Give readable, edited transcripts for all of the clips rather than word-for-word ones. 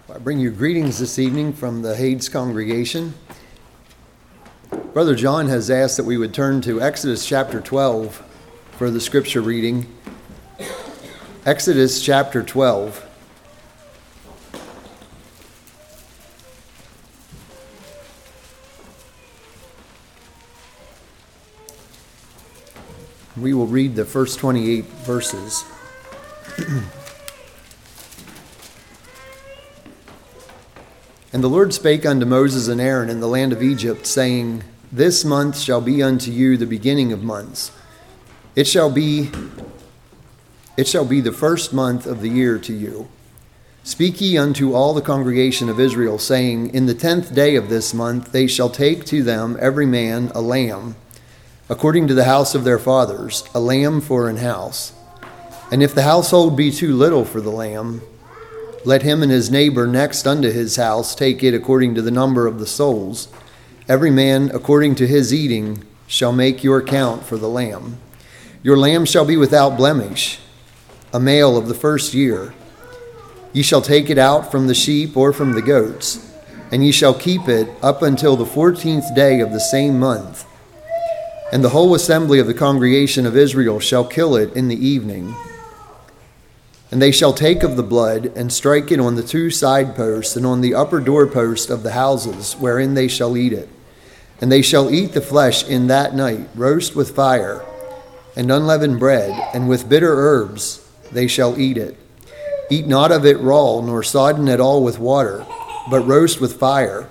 I bring you greetings this evening from the Hades congregation. Brother John has asked that we would turn to Exodus chapter 12 for the scripture reading. Exodus chapter 12. We will read the first 28 verses. And the Lord spake unto Moses and Aaron in the land of Egypt, saying, This month shall be unto you the beginning of months. It shall be the first month of the year to you. Speak ye unto all the congregation of Israel, saying, In the 10th day of this month they shall take to them every man a lamb, according to the house of their fathers, a lamb for an house. And if the household be too little for the lamb, let him and his neighbor next unto his house take it according to the number of the souls. Every man according to his eating shall make your count for the lamb. Your lamb shall be without blemish, a male of the first year. Ye shall take it out from the sheep or from the goats, and ye shall keep it up until the 14th day of the same month. And the whole assembly of the congregation of Israel shall kill it in the evening. And they shall take of the blood, and strike it on the two side posts, and on the upper doorpost of the houses, wherein they shall eat it. And they shall eat the flesh in that night, roast with fire, and unleavened bread, and with bitter herbs they shall eat it. Eat not of it raw, nor sodden at all with water, but roast with fire,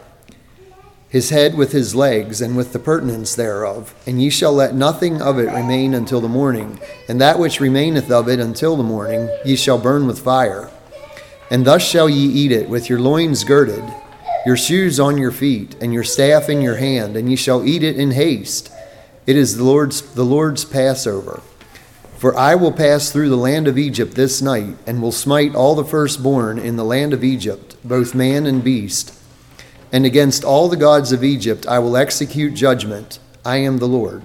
his head with his legs, and with the purtenance thereof. And ye shall let nothing of it remain until the morning, and that which remaineth of it until the morning ye shall burn with fire. And thus shall ye eat it, with your loins girded, your shoes on your feet, and your staff in your hand, and ye shall eat it in haste. It is the Lord's Passover. For I will pass through the land of Egypt this night, and will smite all the firstborn in the land of Egypt, both man and beast. And against all the gods of Egypt I will execute judgment. I am the Lord.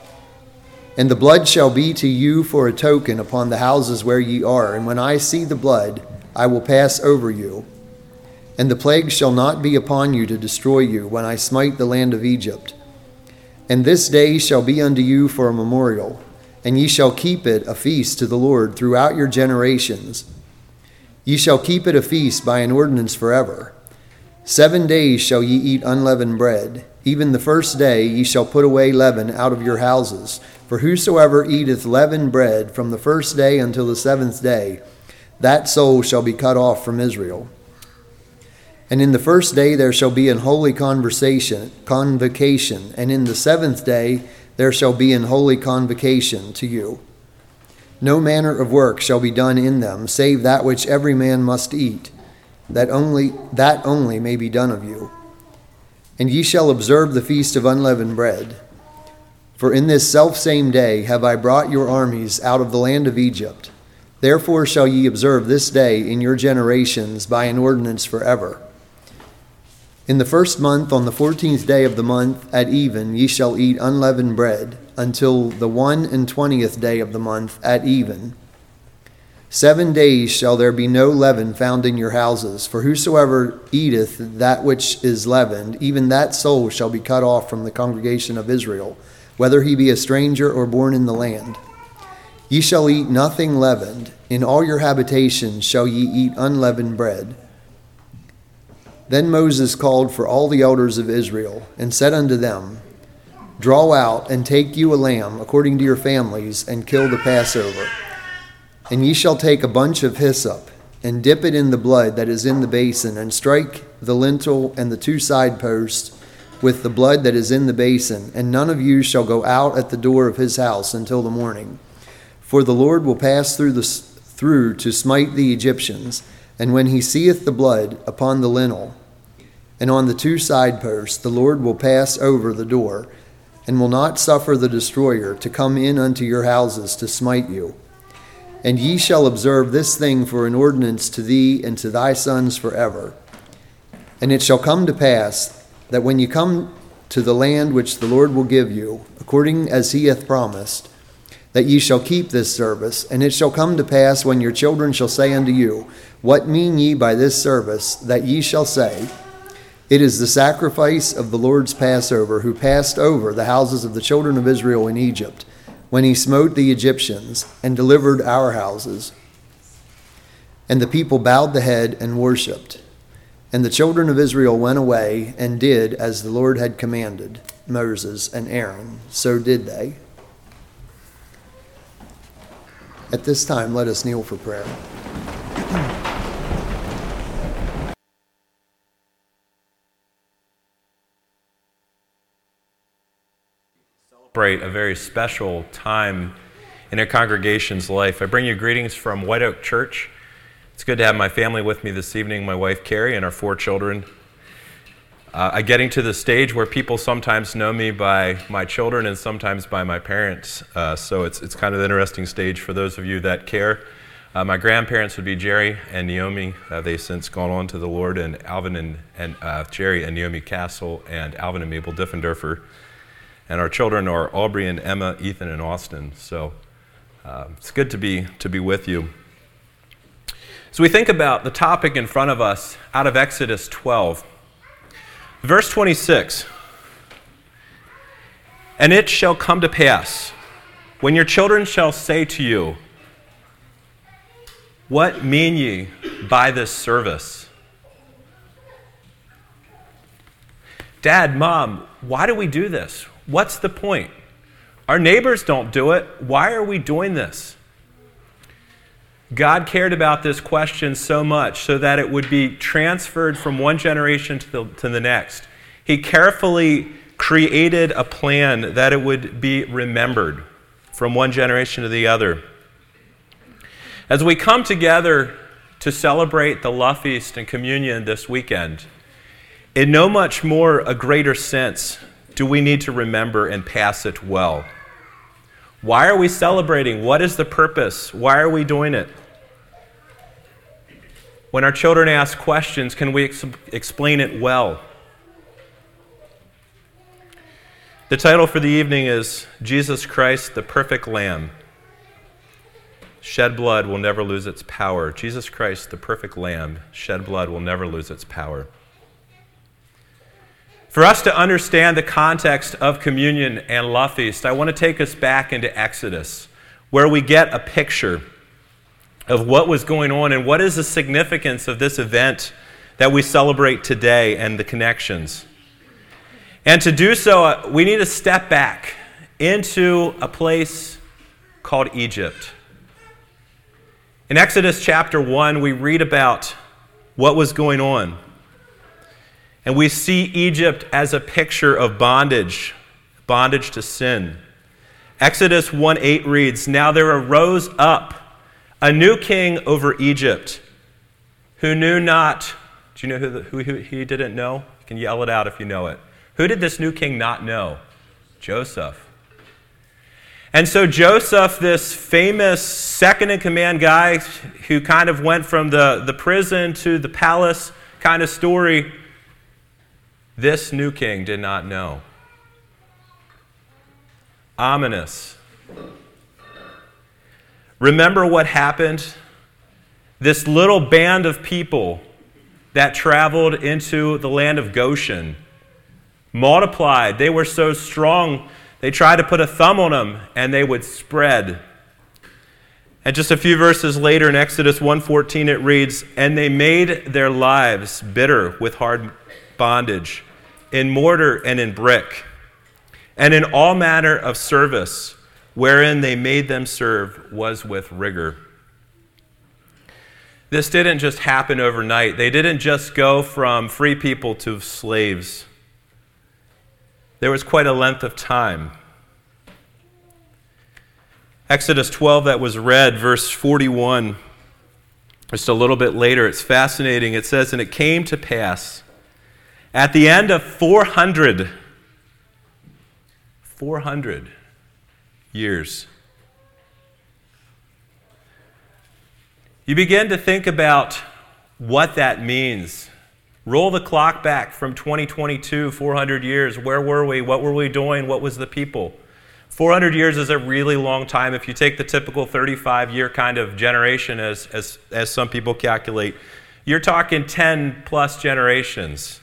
And the blood shall be to you for a token upon the houses where ye are. And when I see the blood, I will pass over you. And the plague shall not be upon you to destroy you when I smite the land of Egypt. And this day shall be unto you for a memorial, and ye shall keep it a feast to the Lord throughout your generations. Ye shall keep it a feast by an ordinance forever. 7 days shall ye eat unleavened bread. Even the first day ye shall put away leaven out of your houses. For whosoever eateth leavened bread from the first day until the 7th day, that soul shall be cut off from Israel. And in the first day there shall be an holy convocation, and in the 7th day there shall be an holy convocation to you. No manner of work shall be done in them, save that which every man must eat. That only may be done of you. And ye shall observe the feast of unleavened bread. For in this selfsame day have I brought your armies out of the land of Egypt. Therefore shall ye observe this day in your generations by an ordinance forever. In the first month, on the 14th day of the month, at even, ye shall eat unleavened bread, until the 21st day of the month, at even. 7 days shall there be no leaven found in your houses, for whosoever eateth that which is leavened, even that soul shall be cut off from the congregation of Israel, whether he be a stranger or born in the land. Ye shall eat nothing leavened. In all your habitations shall ye eat unleavened bread. Then Moses called for all the elders of Israel, and said unto them, Draw out, and take you a lamb according to your families, and kill the Passover. And ye shall take a bunch of hyssop, and dip it in the blood that is in the basin, and strike the lintel and the two side posts with the blood that is in the basin. And none of you shall go out at the door of his house until the morning. For the Lord will pass through to smite the Egyptians. And when he seeth the blood upon the lintel and on the two side posts, the Lord will pass over the door, and will not suffer the destroyer to come in unto your houses to smite you. And ye shall observe this thing for an ordinance to thee and to thy sons forever. And it shall come to pass that when ye come to the land which the Lord will give you, according as he hath promised, that ye shall keep this service. And it shall come to pass, when your children shall say unto you, What mean ye by this service? That ye shall say, It is the sacrifice of the Lord's Passover, who passed over the houses of the children of Israel in Egypt, when he smote the Egyptians, and delivered our houses. And the people bowed the head and worshipped. And the children of Israel went away and did as the Lord had commanded Moses and Aaron. So did they. At this time, let us kneel for prayer. Celebrate a very special time in a congregation's life. I bring you greetings from White Oak Church. It's good to have my family with me this evening, my wife Carrie and our 4 children. I'm getting to the stage where people sometimes know me by my children and sometimes by my parents. So it's kind of an interesting stage for those of you that care. My grandparents would be Jerry and Naomi. They've since gone on to the Lord, and Alvin and Jerry and Naomi Castle and Alvin and Mabel Diffenderfer. And our children are Aubrey and Emma, Ethan and Austin. So it's good to be with you. So we think about the topic in front of us out of Exodus 12. Verse 26, And it shall come to pass, when your children shall say to you, What mean ye by this service? Dad, Mom, why do we do this? What's the point? Our neighbors don't do it. Why are we doing this? God cared about this question so much so that it would be transferred from one generation to the next. He carefully created a plan that it would be remembered from one generation to the other. As we come together to celebrate the Love Feast and Communion this weekend, in no much more a greater sense do we need to remember and pass it well. Why are we celebrating? What is the purpose? Why are we doing it? When our children ask questions, can we explain it well? The title for the evening is Jesus Christ, the Perfect Lamb. Shed blood will never lose its power. Jesus Christ, the perfect Lamb. Shed blood will never lose its power. For us to understand the context of communion and Love Feast, I want to take us back into Exodus, where we get a picture of what was going on and what is the significance of this event that we celebrate today and the connections. And to do so, we need to step back into a place called Egypt. In Exodus chapter 1, we read about what was going on. And we see Egypt as a picture of bondage to sin. Exodus 1:8 reads, Now there arose up a new king over Egypt, who knew not. Do you know who he didn't know? You can yell it out if you know it. Who did this new king not know? Joseph. And so Joseph, this famous second-in-command guy who kind of went from the prison to the palace kind of story, this new king did not know. Ominous. Remember what happened? This little band of people that traveled into the land of Goshen multiplied. They were so strong, they tried to put a thumb on them, and they would spread. And just a few verses later in Exodus 1:14 it reads, And they made their lives bitter with hard bondage, in mortar and in brick, and in all manner of service, wherein they made them serve was with rigor. This didn't just happen overnight. They didn't just go from free people to slaves. There was quite a length of time. Exodus 12 that was read, verse 41, just a little bit later, it's fascinating. It says, And it came to pass at the end of 400 years. You begin to think about what that means. Roll the clock back from 2022, 400 years. Where were we? What were we doing? What was the people? 400 years is a really long time. If you take the typical 35-year kind of generation as some people calculate, you're talking 10 plus generations.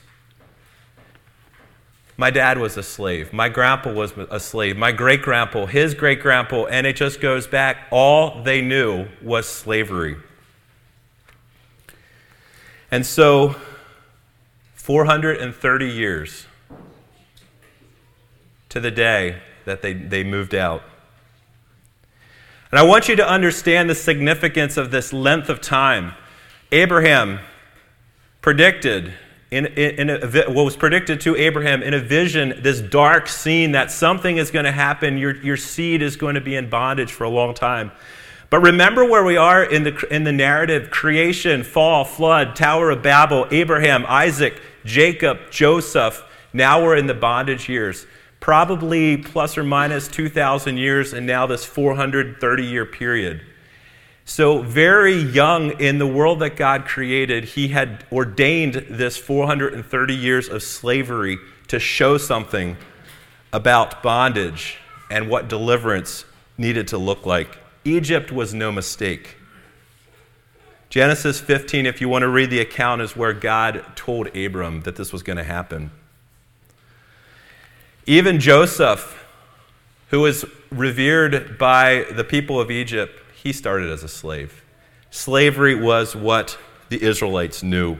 My dad was a slave. My grandpa was a slave. My great-grandpa, his great-grandpa, and it just goes back. All they knew was slavery. And so, 430 years to the day that they moved out. And I want you to understand the significance of this length of time. Abraham predicted, what was predicted to Abraham in a vision, this dark scene that something is going to happen, your seed is going to be in bondage for a long time. But remember where we are in the narrative: creation, fall, flood, Tower of Babel, Abraham, Isaac, Jacob, Joseph. Now we're in the bondage years. Probably plus or minus 2,000 years, and now this 430-year period. So very young in the world that God created, he had ordained this 430 years of slavery to show something about bondage and what deliverance needed to look like. Egypt was no mistake. Genesis 15, if you want to read the account, is where God told Abram that this was going to happen. Even Joseph, who was revered by the people of Egypt, he started as a slave. Slavery was what the Israelites knew.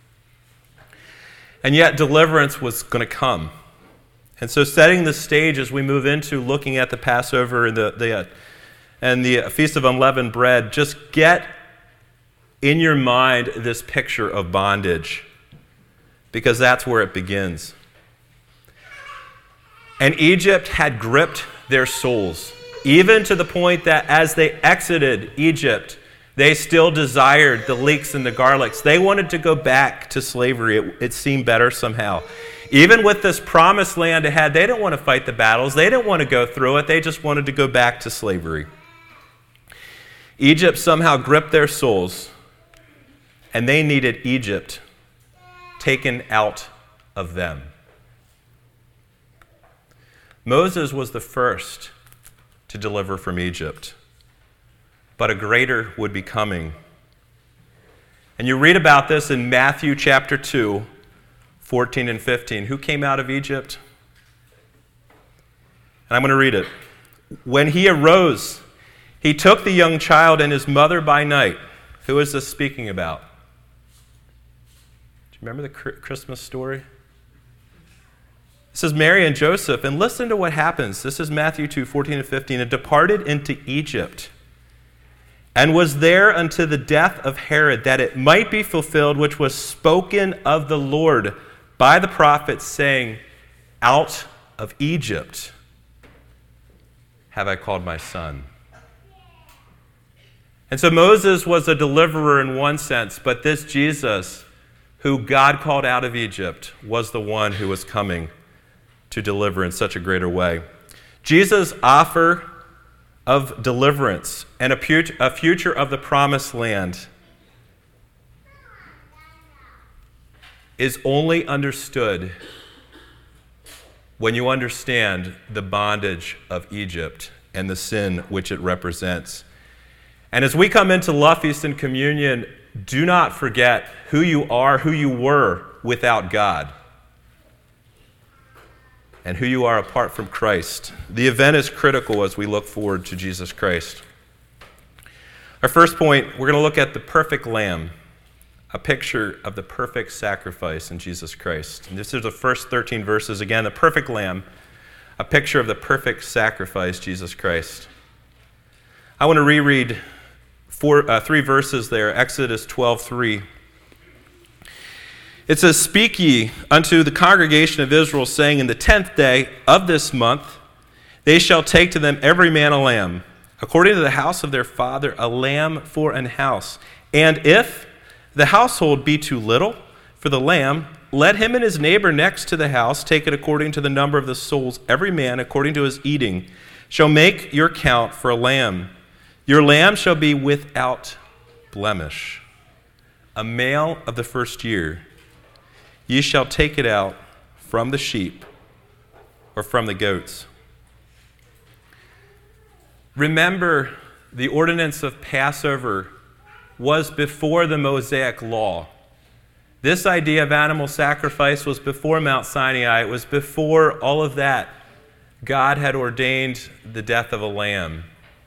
And yet deliverance was going to come. And so setting the stage as we move into looking at the Passover and the Feast of Unleavened Bread, just get in your mind this picture of bondage, because that's where it begins. And Egypt had gripped their souls, even to the point that as they exited Egypt, they still desired the leeks and the garlics. They wanted to go back to slavery. It seemed better somehow. Even with this promised land ahead, they didn't want to fight the battles. They didn't want to go through it. They just wanted to go back to slavery. Egypt somehow gripped their souls, and they needed Egypt taken out of them. Moses was the first to deliver from Egypt, but a greater would be coming. And you read about this in Matthew chapter 2, 14 and 15. Who came out of Egypt? And I'm going to read it. When he arose, he took the young child and his mother by night. Who is this speaking about? Do you remember the Christmas story? This is Mary and Joseph, and listen to what happens. This is Matthew 2, 14 and 15. And departed into Egypt, and was there unto the death of Herod, that it might be fulfilled which was spoken of the Lord by the prophets, saying, out of Egypt have I called my son. And so Moses was a deliverer in one sense, but this Jesus, who God called out of Egypt, was the one who was coming to deliver in such a greater way. Jesus' offer of deliverance and a future of the promised land is only understood when you understand the bondage of Egypt and the sin which it represents. And as we come into Love Feast and Communion, do not forget who you are, who you were without God, and who you are apart from Christ. The event is critical as we look forward to Jesus Christ. Our first point, we're going to look at the perfect lamb, a picture of the perfect sacrifice in Jesus Christ. And this is the first 13 verses. Again, the perfect lamb, a picture of the perfect sacrifice, Jesus Christ. I want to reread 3 verses there. Exodus 12:3. It says, speak ye unto the congregation of Israel, saying, in the 10th day of this month, they shall take to them every man a lamb, according to the house of their father, a lamb for an house. And if the household be too little for the lamb, let him and his neighbor next to the house take it according to the number of the souls. Every man, according to his eating, shall make your count for a lamb. Your lamb shall be without blemish, a male of the first year. Ye shall take it out from the sheep or from the goats. Remember, the ordinance of Passover was before the Mosaic law. This idea of animal sacrifice was before Mount Sinai. It was before all of that. God had ordained the death of a lamb.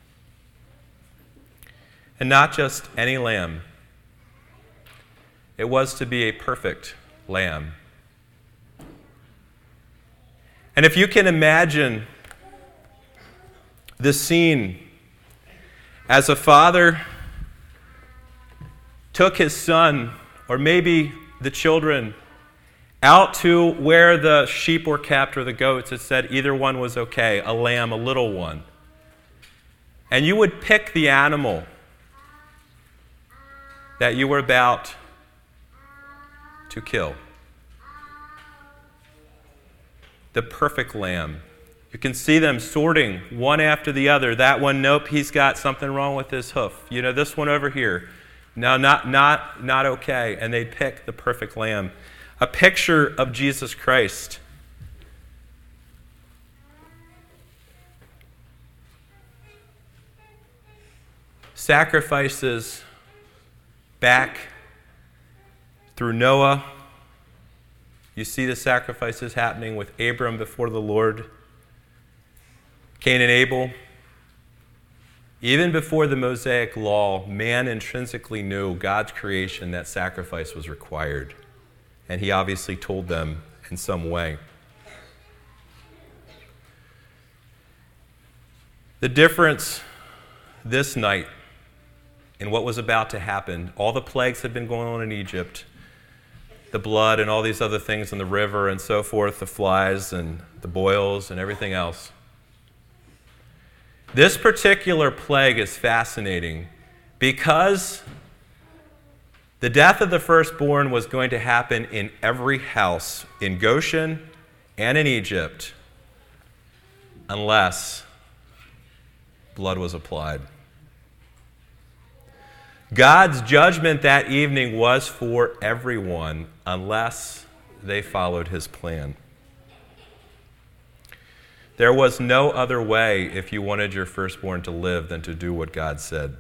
And not just any lamb. It was to be a perfect lamb. And if you can imagine the scene as a father took his son, or maybe the children, out to where the sheep were kept or the goats, it said either one was okay, a lamb, a little one. And you would pick the animal that you were about to kill. The perfect lamb. You can see them sorting one after the other. That one, nope, he's got something wrong with his hoof. You know, this one over here. No, not okay. And they'd pick the perfect lamb. A picture of Jesus Christ. Sacrifices back through Noah. You see the sacrifices happening with Abram before the Lord. Cain and Abel. Even before the Mosaic law, man intrinsically knew God's creation that sacrifice was required. And he obviously told them in some way. The difference this night in what was about to happen, all the plagues had been going on in Egypt, the blood and all these other things in the river and so forth, the flies and the boils and everything else. This particular plague is fascinating because the death of the firstborn was going to happen in every house in Goshen and in Egypt unless blood was applied. God's judgment that evening was for everyone unless they followed his plan. There was no other way if you wanted your firstborn to live than to do what God said.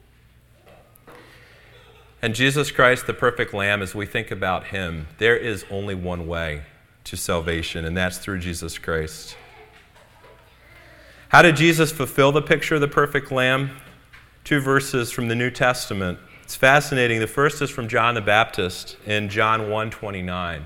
And Jesus Christ, the perfect Lamb, as we think about him, there is only one way to salvation, and that's through Jesus Christ. How did Jesus fulfill the picture of the perfect Lamb? 2 verses from the New Testament. It's fascinating. The first is from John the Baptist in John 1:29.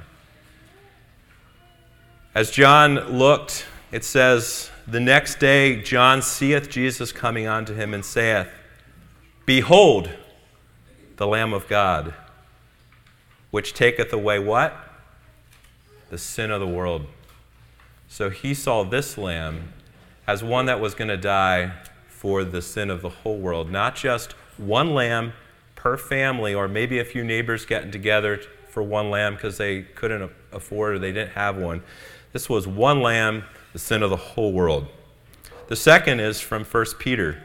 As John looked, it says, "The next day John seeth Jesus coming unto him, and saith, Behold, the Lamb of God, which taketh away" what? The sin of the world. So he saw this lamb as one that was going to die for the sin of the whole world. Not just one lamb per family, or maybe a few neighbors getting together for one lamb because they couldn't afford or they didn't have one. This was one lamb, the sin of the whole world. The second is from 1 Peter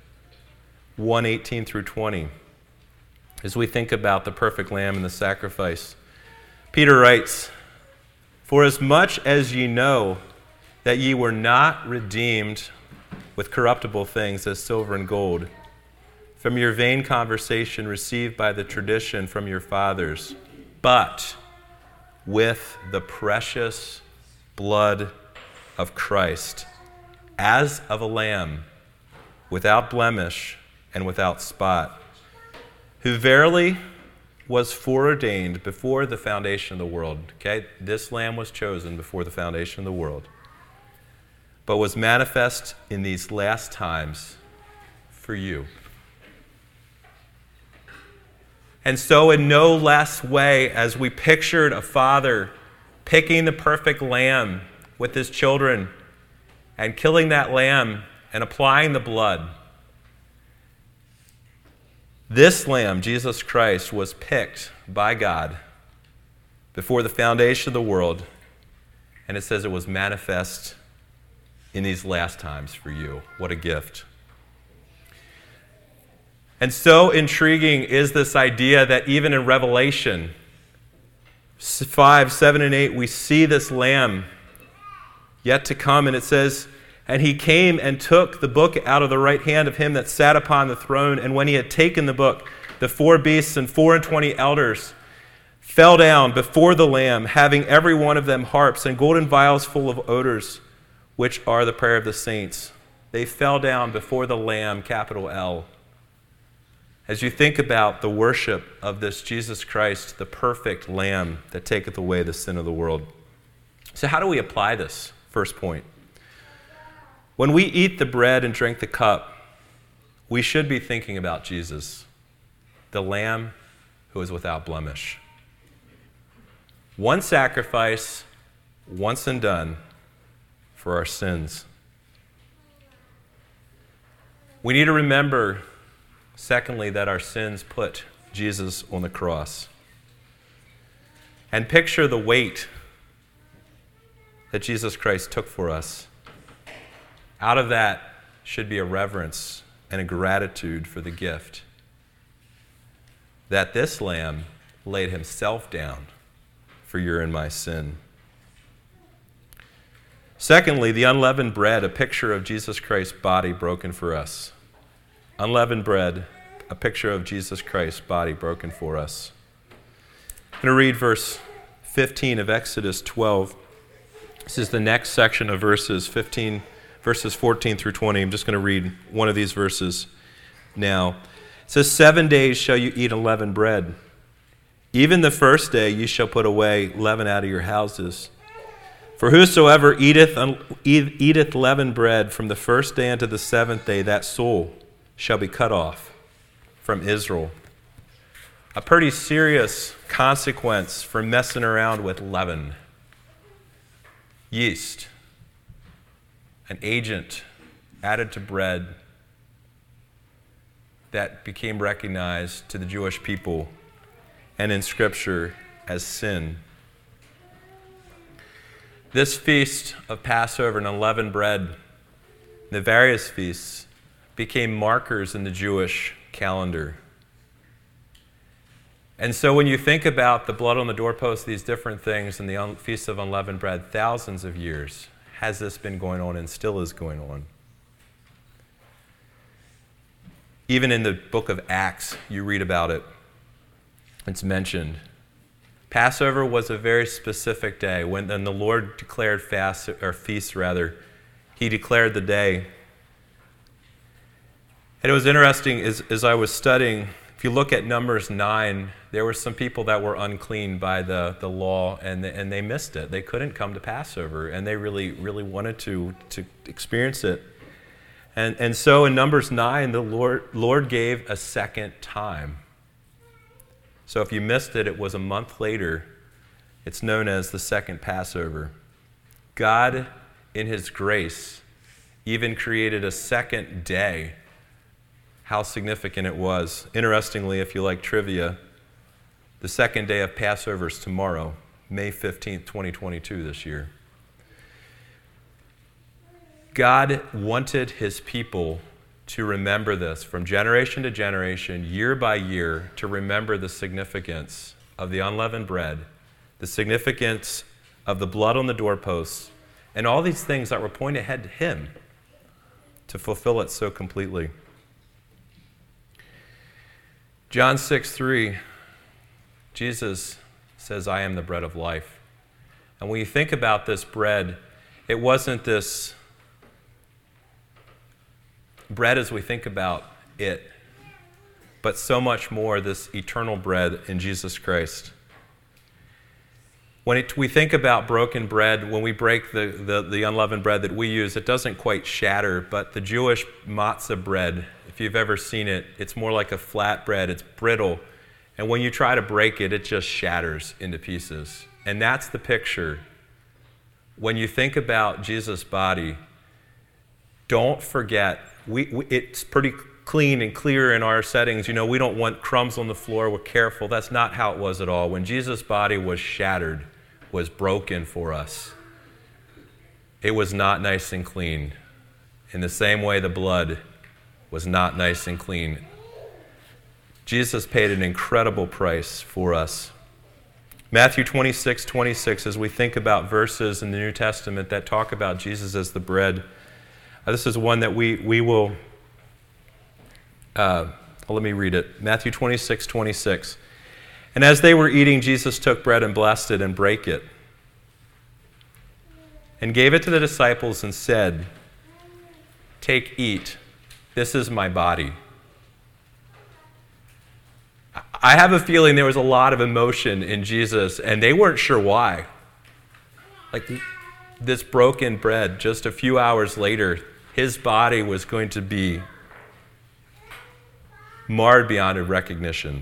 1:18 through 20. As we think about the perfect lamb and the sacrifice, Peter writes, "For as much as ye know that ye were not redeemed with corruptible things as silver and gold, from your vain conversation received by the tradition from your fathers, but with the precious blood of Christ, as of a lamb, without blemish and without spot, who verily was foreordained before the foundation of the world." Okay, this lamb was chosen before the foundation of the world, but was manifest in these last times for you. And so in no less way, as we pictured a father picking the perfect lamb with his children and killing that lamb and applying the blood, this lamb, Jesus Christ, was picked by God before the foundation of the world, and it says it was manifest in these last times for you. What a gift. And so intriguing is this idea that even in Revelation 5, 7, and 8, we see this lamb yet to come, and it says, And he came and took the book out of the right hand of him that sat upon the throne. And when he had taken the book, the 4 beasts and 24 elders fell down before the Lamb, having every one of them harps and golden vials full of odors, which are the prayer of the saints. They fell down before the Lamb, capital L. As you think about the worship of this Jesus Christ, the perfect Lamb that taketh away the sin of the world. So how do we apply this? First point. When we eat the bread and drink the cup, we should be thinking about Jesus, the Lamb who is without blemish. One sacrifice, once and done, for our sins. We need to remember, secondly, that our sins put Jesus on the cross. And picture the weight that Jesus Christ took for us. Out of that should be a reverence and a gratitude for the gift that this Lamb laid himself down for your and my sin. Secondly, the unleavened bread, a picture of Jesus Christ's body broken for us. Unleavened bread, a picture of Jesus Christ's body broken for us. I'm going to read verse 15 of Exodus 12. This is the next section of verses 14 through 20. I'm just going to read one of these verses now. It says, 7 days shall you eat unleavened bread. Even the first day you shall put away leaven out of your houses. For whosoever eateth leavened bread from the first day unto the 7th day, that soul shall be cut off from Israel. A pretty serious consequence for messing around with leaven. Yeast, an agent added to bread that became recognized to the Jewish people and in Scripture as sin. This feast of Passover and unleavened bread, the various feasts, became markers in the Jewish calendar. And so when you think about the blood on the doorpost, these different things, and the Feast of Unleavened Bread, thousands of years has this been going on and still is going on. Even in the book of Acts, you read about it. It's mentioned. Passover was a very specific day. When the Lord declared feast, He declared the day. And it was interesting as I was studying, if you look at Numbers 9, there were some people that were unclean by the law, and they missed it. They couldn't come to Passover, and they really, really wanted to experience it. And so in Numbers 9, the Lord gave a second time. So if you missed it, it was a month later. It's known as the second Passover. God, in His grace, even created a second day. How significant it was. Interestingly, if you like trivia, the second day of Passover is tomorrow, May 15th, 2022 this year. God wanted His people to remember this from generation to generation, year by year, to remember the significance of the unleavened bread, the significance of the blood on the doorposts, and all these things that were pointed ahead to Him to fulfill it so completely. John 6:3, Jesus says, I am the bread of life. And when you think about this bread, it wasn't this bread as we think about it, but so much more this eternal bread in Jesus Christ. When we think about broken bread, when we break the unleavened bread that we use, it doesn't quite shatter, but the Jewish matzah bread, if you've ever seen it, it's more like a flat bread, it's brittle, and when you try to break it, it just shatters into pieces. And that's the picture. When you think about Jesus' body, don't forget, it's pretty clean and clear in our settings. You know, we don't want crumbs on the floor. We're careful. That's not how it was at all. When Jesus' body was shattered, was broken for us, it was not nice and clean. In the same way the blood was not nice and clean. Jesus paid an incredible price for us. Matthew 26:26, as we think about verses in the New Testament that talk about Jesus as the bread, This is one that we will, let me read it. Matthew 26:26. And as they were eating, Jesus took bread and blessed it and brake it, and gave it to the disciples and said, "Take, eat, this is my body." I have a feeling there was a lot of emotion in Jesus, and they weren't sure why. Like this broken bread, just a few hours later, his body was going to be marred beyond recognition.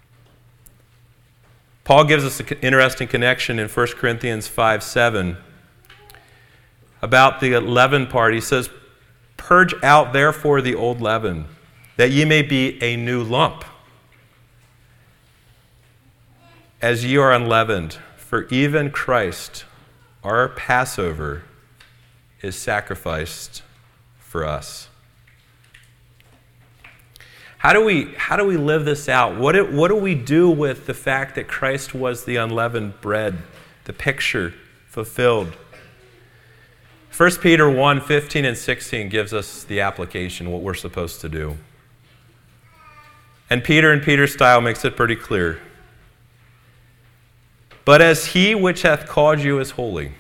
Paul gives us an interesting connection in 1 Corinthians 5:7 about the leaven part. He says, "Purge out therefore the old leaven, that ye may be a new lump, as ye are unleavened. For even Christ, our Passover, is sacrificed for us." How do we live this out? What do we do with the fact that Christ was the unleavened bread, the picture fulfilled? 1 Peter 1:15 and 16 gives us the application, what we're supposed to do. And Peter, in Peter's style, makes it pretty clear. "But as he which hath called you is holy,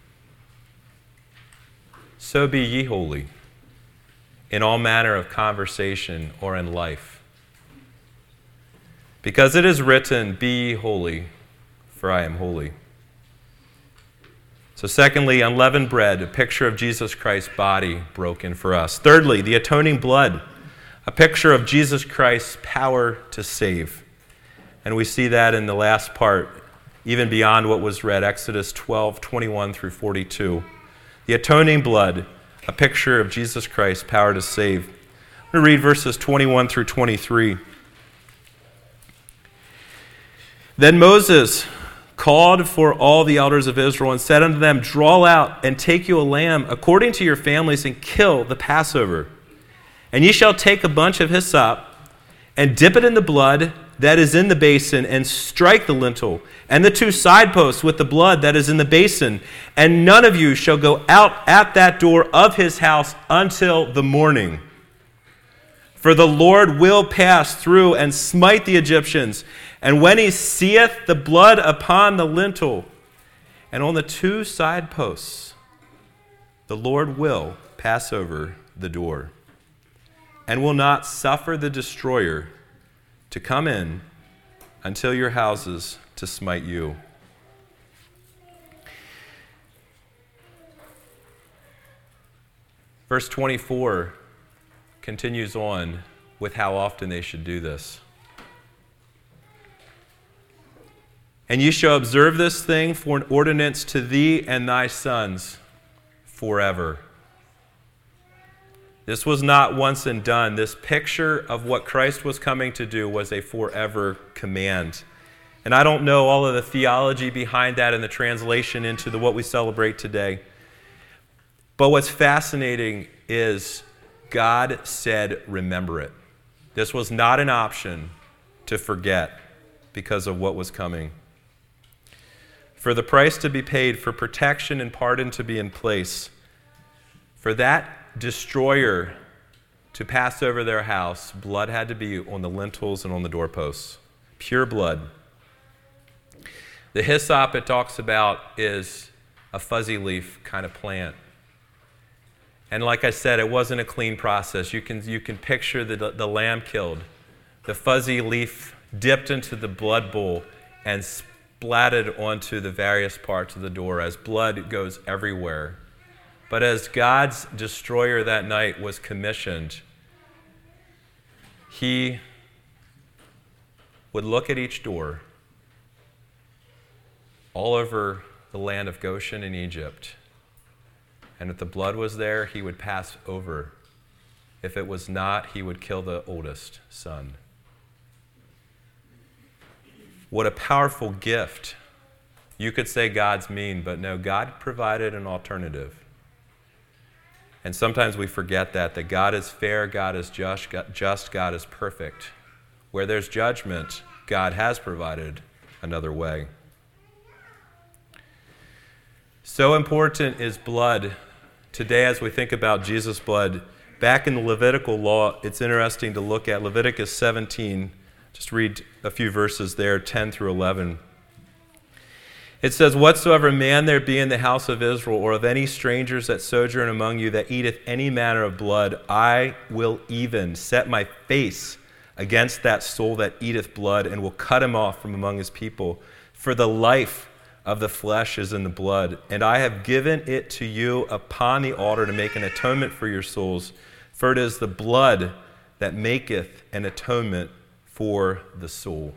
so be ye holy in all manner of conversation or in life. Because it is written, Be ye holy, for I am holy." So secondly, unleavened bread, a picture of Jesus Christ's body broken for us. Thirdly, the atoning blood, a picture of Jesus Christ's power to save. And we see that in the last part, even beyond what was read, Exodus 12:21 through 42. The atoning blood, a picture of Jesus Christ's power to save. I'm going to read verses 21 through 23. "Then Moses called for all the elders of Israel and said unto them, Draw out and take you a lamb according to your families and kill the Passover. And ye shall take a bunch of hyssop and dip it in the blood that is in the basin, and strike the lintel and the two side posts with the blood that is in the basin. And none of you shall go out at that door of his house until the morning. For the Lord will pass through and smite the Egyptians. And when he seeth the blood upon the lintel and on the two side posts, the Lord will pass over the door, and will not suffer the destroyer to come in until your houses to smite you." Verse 24 continues on with how often they should do this. "And ye shall observe this thing for an ordinance to thee and thy sons forever." This was not once and done. This picture of what Christ was coming to do was a forever command. And I don't know all of the theology behind that and the translation into what we celebrate today. But what's fascinating is God said, remember it. This was not an option to forget because of what was coming. For the price to be paid, for protection and pardon to be in place, for that destroyer to pass over their house, blood had to be on the lintels and on the doorposts. Pure blood. The hyssop it talks about is a fuzzy leaf kind of plant. And like I said, it wasn't a clean process. You can picture the lamb killed, the fuzzy leaf dipped into the blood bowl and splatted onto the various parts of the door as blood goes everywhere. But as God's destroyer that night was commissioned, he would look at each door all over the land of Goshen in Egypt. And if the blood was there, he would pass over. If it was not, he would kill the oldest son. What a powerful gift. You could say God's mean, but no, God provided an alternative. And sometimes we forget that God is fair, God is just, God is perfect. Where there's judgment, God has provided another way. So important is blood today as we think about Jesus' blood, back in the Levitical law, it's interesting to look at Leviticus 17. Just read a few verses there, 10 through 11. It says, "Whatsoever man there be in the house of Israel, or of any strangers that sojourn among you, that eateth any manner of blood, I will even set my face against that soul that eateth blood, and will cut him off from among his people. For the life of the flesh is in the blood, and I have given it to you upon the altar to make an atonement for your souls. For it is the blood that maketh an atonement for the soul."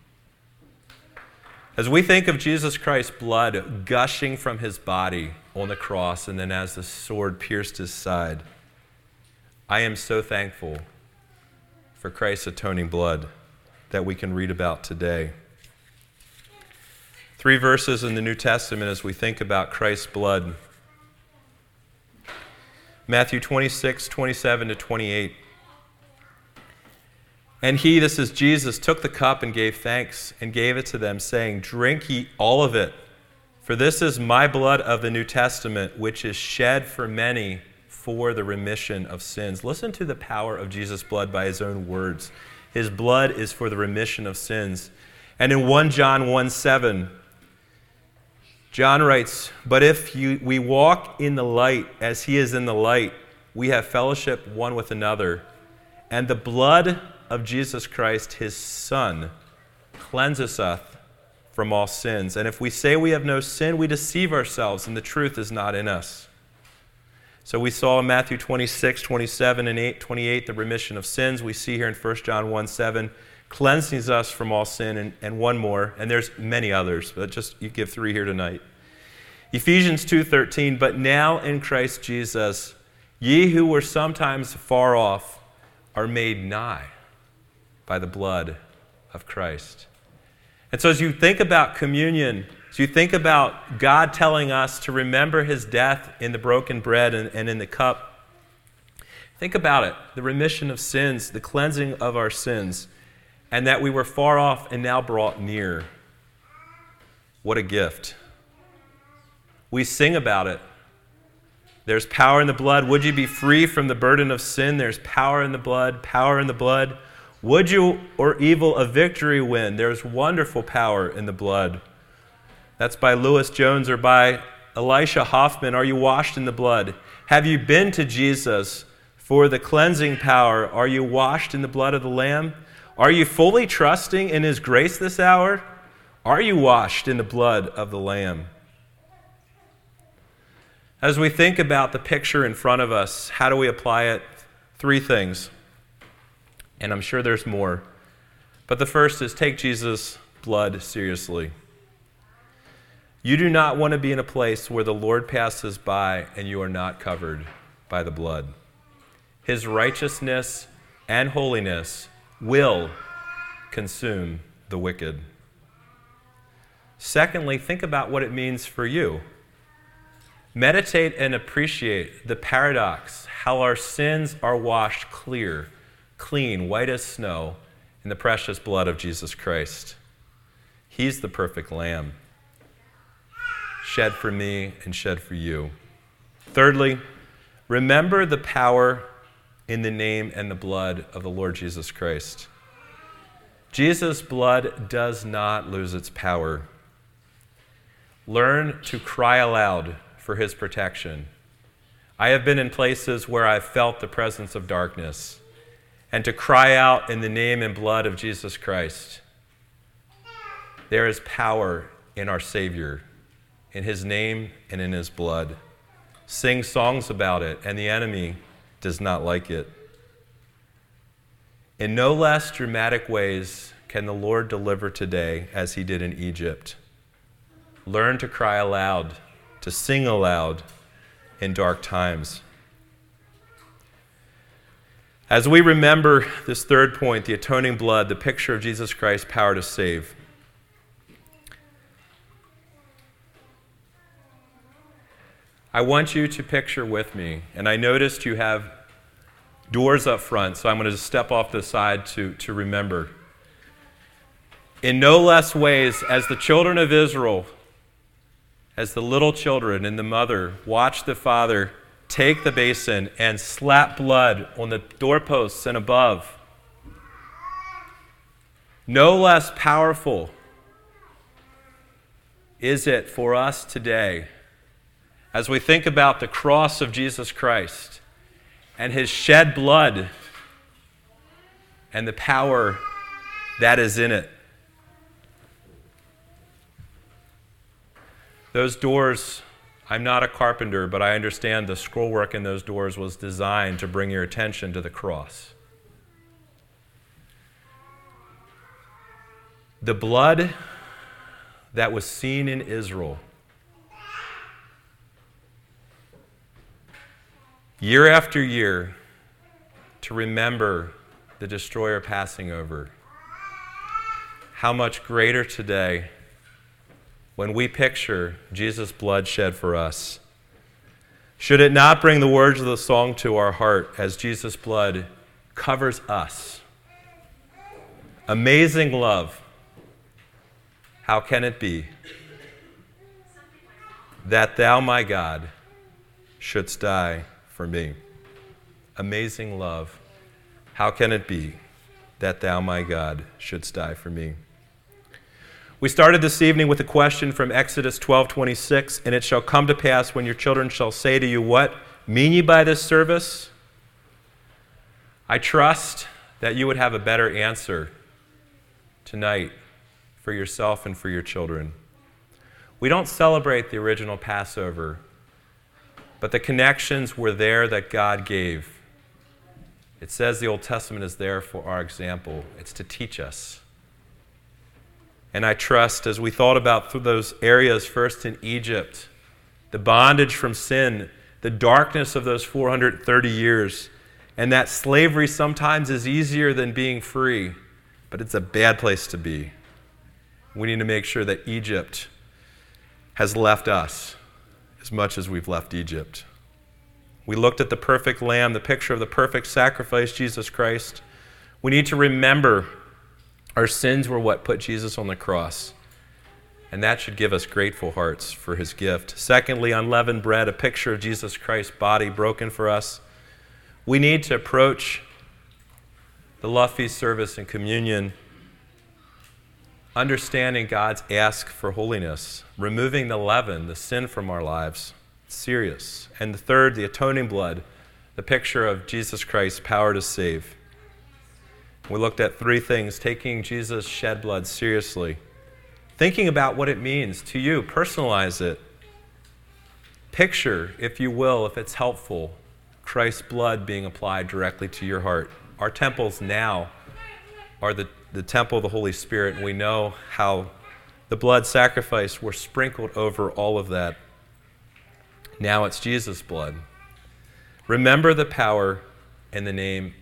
As we think of Jesus Christ's blood gushing from his body on the cross, and then as the sword pierced his side, I am so thankful for Christ's atoning blood that we can read about today. 3 verses in the New Testament as we think about Christ's blood. Matthew 26, 27 to 28. "And he," this is Jesus, "took the cup and gave thanks and gave it to them, saying, Drink ye all of it, for this is my blood of the New Testament, which is shed for many for the remission of sins." Listen to the power of Jesus' blood by his own words. His blood is for the remission of sins. And in 1 John 1:7, John writes, "But if we walk in the light as he is in the light, we have fellowship one with another. And the blood of Jesus Christ, his Son, cleanses us from all sins. And if we say we have no sin, we deceive ourselves, and the truth is not in us." So we saw in Matthew 26, 27, and 28 the remission of sins. We see here in 1 John 1:7, cleansing us from all sin, and one more, and there's many others, but just you give 3 here tonight. Ephesians 2:13, "But now in Christ Jesus, ye who were sometimes far off are made nigh by the blood of Christ." And so as you think about communion, as you think about God telling us to remember his death in the broken bread and in the cup, think about it, the remission of sins, the cleansing of our sins, and that we were far off and now brought near. What a gift. We sing about it. There's power in the blood. Would you be free from the burden of sin? There's power in the blood, power in the blood. Would you or evil a victory win? There's wonderful power in the blood. That's by Lewis Jones or by Elisha Hoffman. Are you washed in the blood? Have you been to Jesus for the cleansing power? Are you washed in the blood of the Lamb? Are you fully trusting in his grace this hour? Are you washed in the blood of the Lamb? As we think about the picture in front of us, how do we apply it? 3 things. And I'm sure there's more. But the first is take Jesus' blood seriously. You do not want to be in a place where the Lord passes by and you are not covered by the blood. His righteousness and holiness will consume the wicked. Secondly, think about what it means for you. Meditate and appreciate the paradox, how our sins are washed clean, white as snow, in the precious blood of Jesus Christ. He's the perfect Lamb, shed for me and shed for you. Thirdly, remember the power in the name and the blood of the Lord Jesus Christ. Jesus' blood does not lose its power. Learn to cry aloud for his protection. I have been in places where I've felt the presence of darkness, and to cry out in the name and blood of Jesus Christ. There is power in our Savior, in his name and in his blood. Sing songs about it, and the enemy does not like it. In no less dramatic ways can the Lord deliver today as he did in Egypt. Learn to cry aloud, to sing aloud in dark times. As we remember this third point, the atoning blood, the picture of Jesus Christ's power to save, I want you to picture with me, and I noticed you have doors up front, so I'm going to just step off the side to remember. In no less ways as the children of Israel, as the little children and the mother watched the father take the basin and slap blood on the doorposts and above. No less powerful is it for us today as we think about the cross of Jesus Christ and his shed blood and the power that is in it. Those doors, I'm not a carpenter, but I understand the scrollwork in those doors was designed to bring your attention to the cross. The blood that was seen in Israel year after year to remember the destroyer passing over. How much greater today when we picture Jesus' blood shed for us. Should it not bring the words of the song to our heart as Jesus' blood covers us? Amazing love. How can it be that thou, my God, shouldst die for me? Amazing love. How can it be that thou, my God, shouldst die for me? We started this evening with a question from Exodus 12:26, and it shall come to pass when your children shall say to you, what mean ye by this service? I trust that you would have a better answer tonight for yourself and for your children. We don't celebrate the original Passover, but the connections were there that God gave. It says the Old Testament is there for our example. It's to teach us. And I trust as we thought about through those areas, first in Egypt, the bondage from sin, the darkness of those 430 years, and that slavery sometimes is easier than being free, but it's a bad place to be. We need to make sure that Egypt has left us as much as we've left Egypt. We looked at the perfect lamb, the picture of the perfect sacrifice, Jesus Christ. We need to remember our sins were what put Jesus on the cross, and that should give us grateful hearts for his gift. Secondly, unleavened bread, a picture of Jesus Christ's body broken for us. We need to approach the love feast service and communion understanding God's ask for holiness, removing the leaven, the sin from our lives. It's serious. And the third, the atoning blood, the picture of Jesus Christ's power to save. We looked at three things: taking Jesus' shed blood seriously, thinking about what it means to you, personalize it. Picture, if you will, if it's helpful, Christ's blood being applied directly to your heart. Our temples now are the temple of the Holy Spirit, and we know how the blood sacrifice were sprinkled over all of that. Now it's Jesus' blood. Remember the power in the name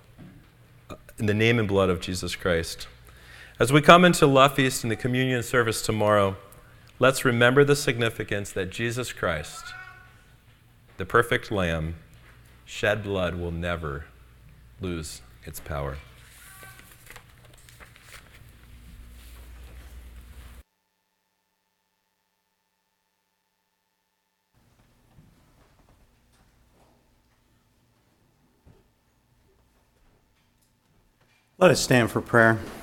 and blood of Jesus Christ. As we come into Love Feast and the communion service tomorrow, let's remember the significance that Jesus Christ, the perfect Lamb, shed blood will never lose its power. Let us stand for prayer.